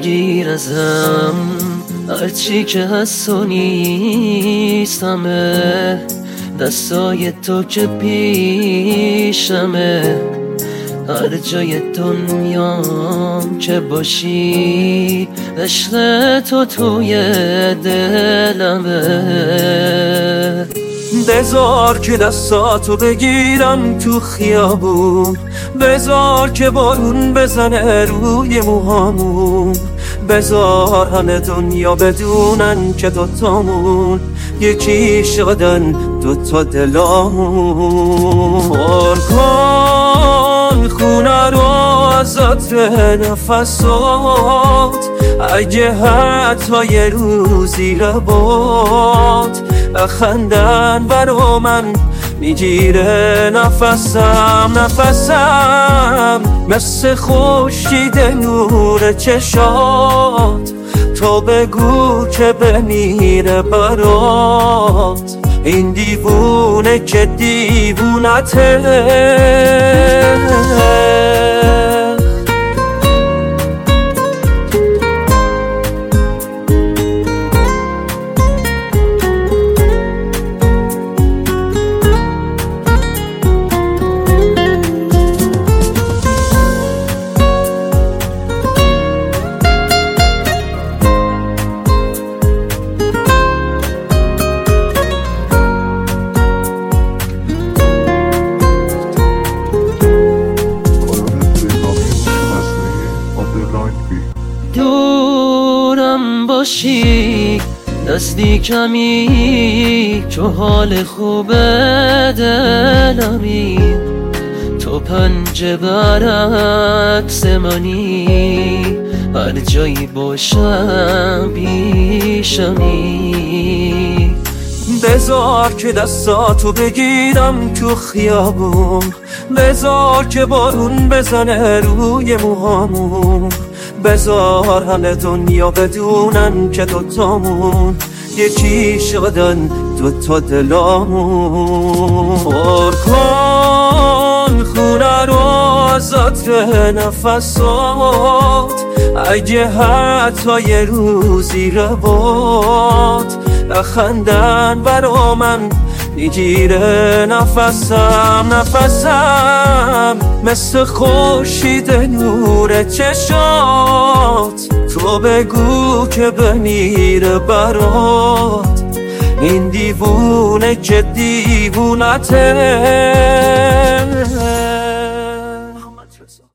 بگیر ازم هرچی که هست و نیست همه، دستای تو که پیشمه، هر جای دنیام که باشی عشق تو توی دلمه. بذار که دستاتو بگیرم تو خیابون، بذار که بارون بزنه روی موهامون، بذار همه دنیا بدونن که دوتامون یکی شدن، دوتا دلامون. پر کن خونه رو از عطر نفسات، اگه حتی یه روزی لبات خندن برا من میگیره نفسم مثل خورشید نور چشات. تو بگو که بمیره برات این دیوونه که دیوونته. دورم باشی نزدیکمی، تو حال خوب دلمی، تو پنجه برعکس منی، هر جایی باشم پیشمی. بذار که دستاتو بگیرم تو خیابون، بذار که بارون بزنه روی موهامون، بذار همه دنیا بدونن که دوتامون یکی شدن، دوتا دلامون. پر کن خونه رو از عطر نفسات، اگه حتی یه روزی لبات خندن برا من میگیره نفسم مثل خورشید نور چشات. تو بگو که بمیره برات این دیوونه که دیوونته.